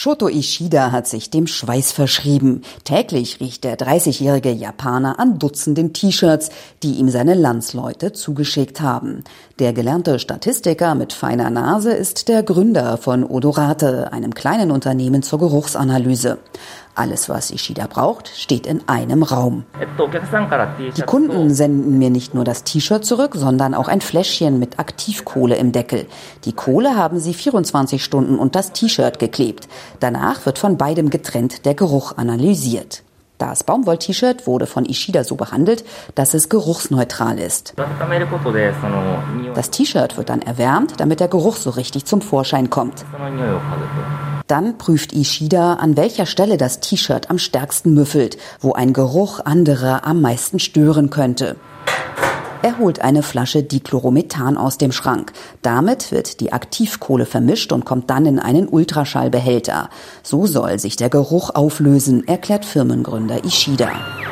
Shoto Ishida hat sich dem Schweiß verschrieben. Täglich riecht der 30-jährige Japaner an Dutzenden T-Shirts, die ihm seine Landsleute zugeschickt haben. Der gelernte Statistiker mit feiner Nase ist der Gründer von Odorate, einem kleinen Unternehmen zur Geruchsanalyse. Alles, was Ishida braucht, steht in einem Raum. Die Kunden senden mir nicht nur das T-Shirt zurück, sondern auch ein Fläschchen mit Aktivkohle im Deckel. Die Kohle haben sie 24 Stunden unter das T-Shirt geklebt. Danach wird von beidem getrennt der Geruch analysiert. Das Baumwoll-T-Shirt wurde von Ishida so behandelt, dass es geruchsneutral ist. Das T-Shirt wird dann erwärmt, damit der Geruch so richtig zum Vorschein kommt. Dann prüft Ishida, an welcher Stelle das T-Shirt am stärksten müffelt, wo ein Geruch anderer am meisten stören könnte. Er holt eine Flasche Dichloromethan aus dem Schrank. Damit wird die Aktivkohle vermischt und kommt dann in einen Ultraschallbehälter. So soll sich der Geruch auflösen, erklärt Firmengründer Ishida.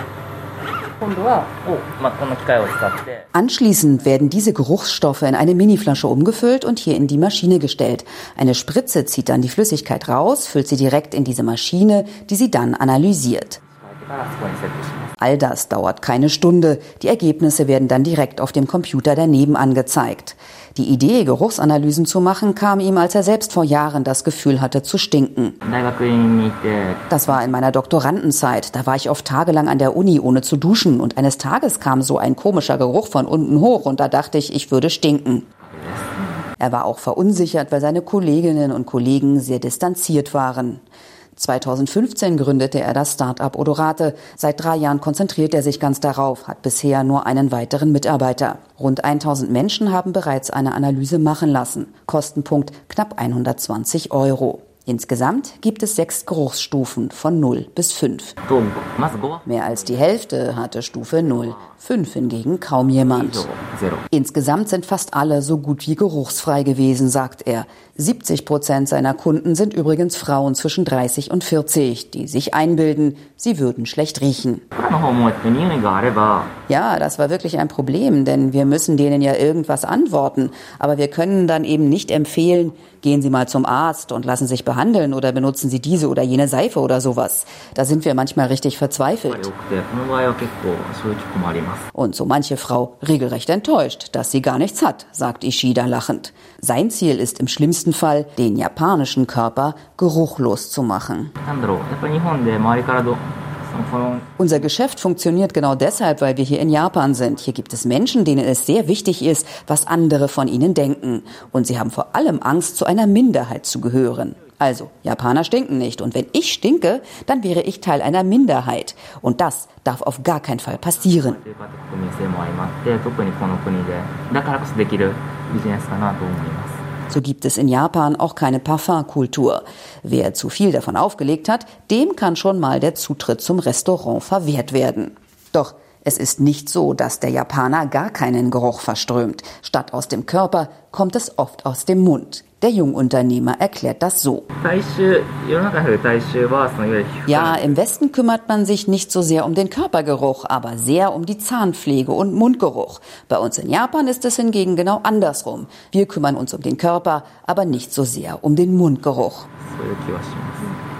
Anschließend werden diese Geruchsstoffe in eine Miniflasche umgefüllt und hier in die Maschine gestellt. Eine Spritze zieht dann die Flüssigkeit raus, füllt sie direkt in diese Maschine, die sie dann analysiert. All das dauert keine Stunde. Die Ergebnisse werden dann direkt auf dem Computer daneben angezeigt. Die Idee, Geruchsanalysen zu machen, kam ihm, als er selbst vor Jahren das Gefühl hatte, zu stinken. Das war in meiner Doktorandenzeit. Da war ich oft tagelang an der Uni, ohne zu duschen. Und eines Tages kam so ein komischer Geruch von unten hoch und da dachte ich würde stinken. Er war auch verunsichert, weil seine Kolleginnen und Kollegen sehr distanziert waren. 2015 gründete er das Start-up Odorate. Seit 3 Jahren konzentriert er sich ganz darauf, hat bisher nur einen weiteren Mitarbeiter. Rund 1000 Menschen haben bereits eine Analyse machen lassen. Kostenpunkt knapp 120 €. Insgesamt gibt es 6 Geruchsstufen von 0 bis 5. Mehr als die Hälfte hatte Stufe 0, 5 hingegen kaum jemand. Insgesamt sind fast alle so gut wie geruchsfrei gewesen, sagt er. 70% seiner Kunden sind übrigens Frauen zwischen 30 und 40, die sich einbilden, sie würden schlecht riechen. Ja, das war wirklich ein Problem, denn wir müssen denen ja irgendwas antworten. Aber wir können dann eben nicht empfehlen, gehen Sie mal zum Arzt und lassen sich behandeln oder benutzen Sie diese oder jene Seife oder sowas. Da sind wir manchmal richtig verzweifelt. Und so manche Frau regelrecht enttäuscht, dass sie gar nichts hat, sagt Ishida lachend. Sein Ziel ist im schlimmsten Fall, den japanischen Körper geruchlos zu machen. Unser Geschäft funktioniert genau deshalb, weil wir hier in Japan sind. Hier gibt es Menschen, denen es sehr wichtig ist, was andere von ihnen denken. Und sie haben vor allem Angst, zu einer Minderheit zu gehören. Also, Japaner stinken nicht. Und wenn ich stinke, dann wäre ich Teil einer Minderheit. Und das darf auf gar keinen Fall passieren. So gibt es in Japan auch keine Parfumkultur. Wer zu viel davon aufgelegt hat, dem kann schon mal der Zutritt zum Restaurant verwehrt werden. Doch es ist nicht so, dass der Japaner gar keinen Geruch verströmt. Statt aus dem Körper kommt es oft aus dem Mund. Der Jungunternehmer erklärt das so. Ja, im Westen kümmert man sich nicht so sehr um den Körpergeruch, aber sehr um die Zahnpflege und Mundgeruch. Bei uns in Japan ist es hingegen genau andersrum. Wir kümmern uns um den Körper, aber nicht so sehr um den Mundgeruch.